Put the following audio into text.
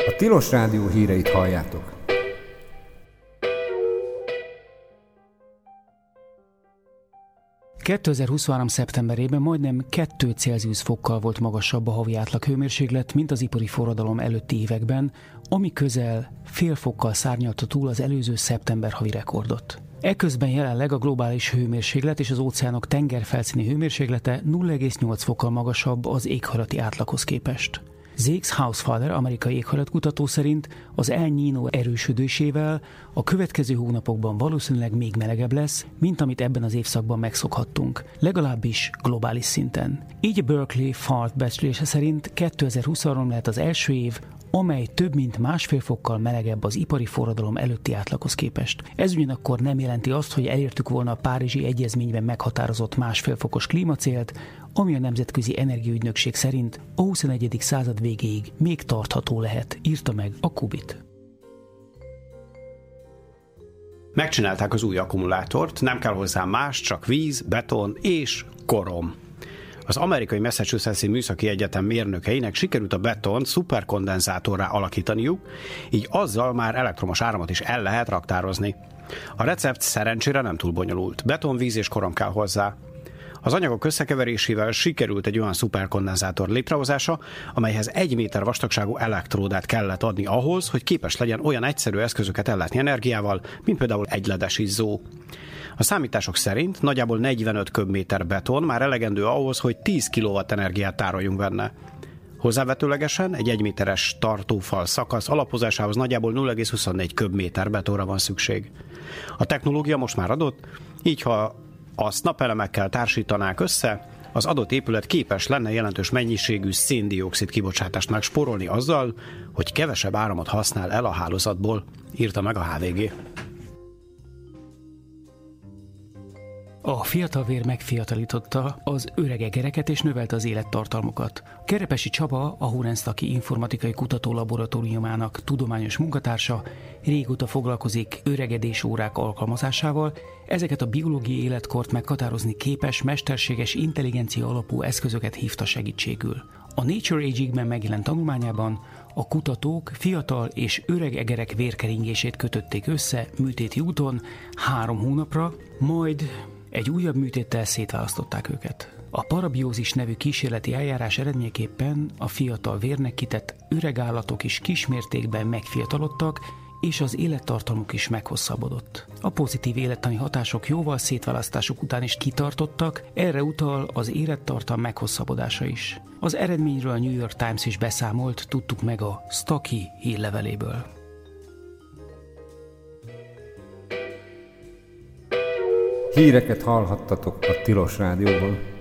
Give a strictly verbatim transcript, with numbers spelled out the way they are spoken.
A Tilos Rádió híreit halljátok. kétezer-huszonhárom. szeptemberében majdnem két Celsius fokkal volt magasabb a havi átlag hőmérséklet, mint az ipari forradalom előtti években, ami közel fél fokkal szárnyalta túl az előző szeptember havi rekordot. Eközben jelenleg a globális hőmérséklet és az óceánok tengerfelszíni hőmérséklete nulla egész nyolc fokkal magasabb az éghajlati átlaghoz képest. Zeke Hausfather, amerikai éghajlatkutató szerint az El Niño erősödésével a következő hónapokban valószínűleg még melegebb lesz, mint amit ebben az évszakban megszokhattunk, legalábbis globális szinten. Így a Berkeley Fart becslése szerint kétezer-huszonhárom lehet az első év, amely több mint másfél fokkal melegebb az ipari forradalom előtti átlaghoz képest. Ez ugyanakkor nem jelenti azt, hogy elértük volna a Párizsi Egyezményben meghatározott másfél fokos klímacélt, ami a Nemzetközi Energiaügynökség szerint a huszonegyedik század végéig még tartható lehet, írta meg a Kubit. Megcsinálták az új akkumulátort, nem kell hozzá más, csak víz, beton és korom. Az amerikai Massachusetts Műszaki Egyetem mérnökeinek sikerült a betont szuperkondenzátorrá alakítaniuk, így azzal már elektromos áramot is el lehet raktározni. A recept szerencsére nem túl bonyolult. Beton, víz és korom kell hozzá. Az anyagok összekeverésével sikerült egy olyan szuperkondenzátor létrehozása, amelyhez egy méter vastagságú elektródát kellett adni ahhoz, hogy képes legyen olyan egyszerű eszközöket ellátni energiával, mint például egy ledes izzó. A számítások szerint nagyjából negyvenöt köbméter beton már elegendő ahhoz, hogy tíz kilowatt energiát tároljunk benne. Hozzávetőlegesen egy egyméteres tartófal szakasz alapozásához nagyjából nulla egész huszonnégy köbméter betonra van szükség. A technológia most már adott, így ha azt napelemekkel társítanák össze, az adott épület képes lenne jelentős mennyiségű szén-dioxid kibocsátást megspórolni azzal, hogy kevesebb áramot használ el a hálózatból, írta meg a há vé gé. A fiatal vér megfiatalította az öreg egereket és növelte az élettartalmukat. Kerepesi Csaba, a Hurensztaki Informatikai Kutatólaboratóriumának tudományos munkatársa, régóta foglalkozik öregedés órák alkalmazásával, ezeket a biológiai életkort meghatározni képes, mesterséges intelligencia alapú eszközöket hívta segítségül. A Nature Aging-ben megjelent tanulmányában a kutatók fiatal és öreg egerek vérkeringését kötötték össze műtéti úton három hónapra, majd egy újabb műtéttel szétválasztották őket. A parabiózis nevű kísérleti eljárás eredményeképpen a fiatal vérnek kitett öreg állatok is kismértékben megfiatalodtak, és az élettartamuk is meghosszabbodott. A pozitív élettani hatások jóval szétválasztásuk után is kitartottak, erre utal az élettartam meghosszabbodása is. Az eredményről a New York Times is beszámolt, tudtuk meg a Stucky hírleveléből. Híreket hallhattatok a Tilos Rádióban.